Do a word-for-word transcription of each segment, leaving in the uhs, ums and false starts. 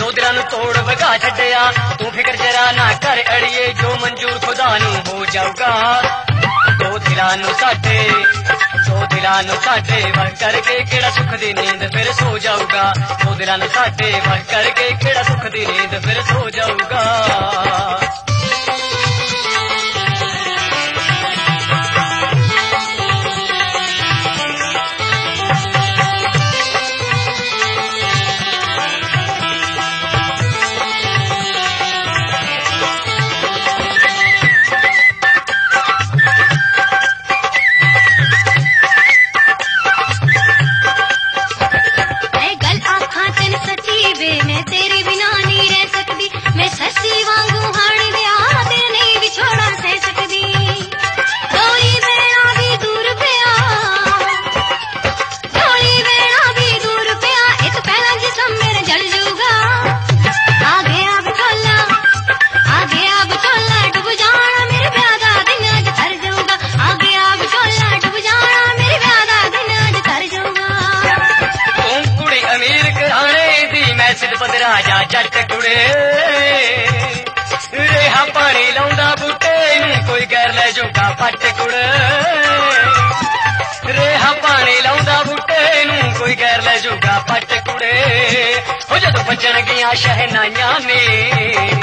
ਦੋ ਦਿਲਾਂ ਨੂੰ ਤੋੜ ਵਗਾ ਛੱਡਿਆ ਤੂੰ ਫਿਕਰ ਜਰਾ ਨਾ ਕਰ ਅੜੀਏ ਜੋ ਮਨਜ਼ੂਰ ਖੁਦਾ ਨੂੰ ਹੋ ਜਾਊਗਾ ਦੋ ਦਿਲਾਂ ਨੂੰ ਸਾਡੇ ਦੋ ਦਿਲਾਂ ਨੂੰ ਸਾਡੇ ਵਰ ਕਰਕੇ ਕਿਹੜਾ ਸੁੱਖ ਦੀ ਨੀਂਦ ਫਿਰ ਸੋ ਜਾਊਗਾ ਦੋ ਦਿਲਾਂ ਨੂੰ ਸਾਡੇ ਵਰ ਕਰਕੇ ਕਿਹੜਾ ਸੁੱਖ ਦੀ ਨੀਂਦ ਫਿਰ ਸੋ ਜਾਊਗਾ ਰਾਜਾ ਜੱਟ ਕੁੜੇ ਰੇਹਾ ਪਾਣੀ ਲਾਉਂਦਾ ਬੂਟੇ ਨੂੰ ਕੋਈ ਗੈਰ ਲੈ ਜੂਗਾ ਪੱਟ ਕੁੜੇ ਰੇਹਾ ਪਾਣੀ ਲਾਉਂਦਾ ਬੂਟੇ ਨੂੰ ਕੋਈ ਗੈਰ ਲੈ ਜੂਗਾ ਪੱਟ ਕੁੜੇ ਹੋ ਜਦੋਂ ਵੱਜਣ ਗਈਆਂ ਸ਼ਹਿਨਾਈਆਂ ਨੇ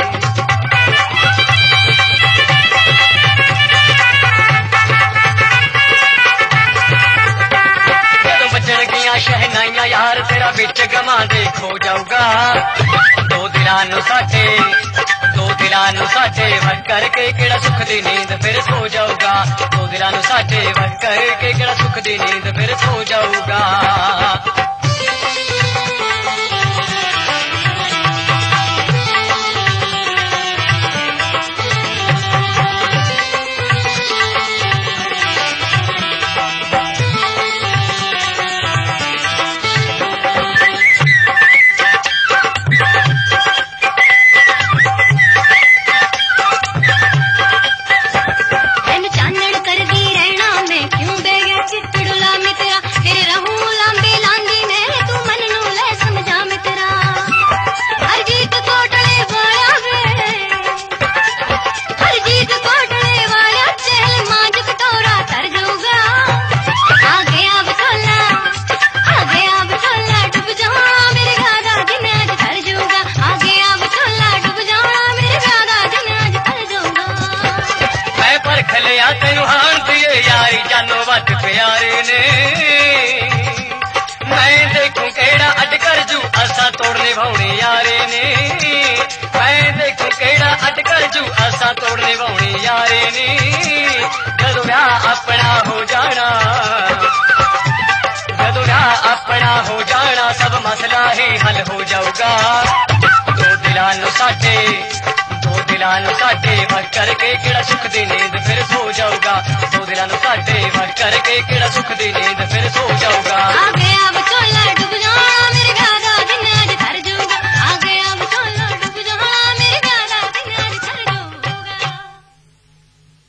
ਸ਼ਹਿਨਾਈਆਂ ਯਾਰ ਤੇਰਾ ਵਿੱਚ ਗਮਾ ਦੇ ਖੋ ਜਾਊਗਾ ਦੋ ਦਿਲਾਂ ਨੂੰ ਸਾਡੇ ਦੋ ਦਿਲਾਂ ਨੂੰ ਸਾਡੇ ਵਰ ਕਰਕੇ ਕਿਹੜਾ ਸੁੱਖ ਦੀ ਨੀਂਦ ਫਿਰ ਸੋ ਜਾਊਗਾ ਦੋ ਦਿਲਾਂ ਨੂੰ ਸਾਡੇ ਵਰ ਕਰਕੇ ਕਿਹੜਾ ਸੁੱਖ ਦੀ ਨੀਂਦ ਫਿਰ ਸੋ ਜਾਊਗਾ ਤੈਨੂੰ ਹਾਣ ਦੀਏ ਯਾਰੀ ਜਾਨੋ ਵੱਧ ਪਿਆਰੇ ਨੇ ਮੈਂ ਦੇਖੂ ਕਿਹੜਾ ਅੱਡ ਕਰ ਜੂ ਆਸਾਂ ਤੋੜ ਨਿਭਾਉਣੇ ਯਾਰੇ ਨੇ ਮੈਂ ਦੇਖੂ ਕਿਹੜਾ ਅੱਡ ਕਰ ਜੂ ਆਸਾਂ ਤੋੜ ਨਿਭਾਉਣੇ ਯਾਰੇ ਨੇ ਜਦੋਂ ਵਿਆਹ ਆਪਣਾ ਹੋ ਜਾਣਾ ਜਦੋਂ ਵਿਆਹ ਆਪਣਾ ਹੋ ਜਾਣਾ ਸਭ ਮਸਲਾ ਹੀ ਹੱਲ ਹੋ ਜਾਊਗਾ ਦੋ ਦਿਲਾਂ ਨੂੰ ਸਾਡੇ ਦੋ ਦਿਲਾਂ ਨੂੰ ਸਾਡੇ ਵਰ ਕਰਕੇ ਕਿਹੜਾ ਸੁੱਖ ਦੀ ਨੀਂਦ ਫਿਰ ਸੋ ਜਾਊਗਾ ਦੋ ਦਿਲਾਂ ਨੂੰ ਸਾਡੇ ਵਰ ਕਰਕੇ ਕਿਹੜਾ ਸੁੱਖ ਦੀ ਨੀਂਦ ਫਿਰ ਸੋ ਜਾਊਗਾ ਆ ਗਿਆ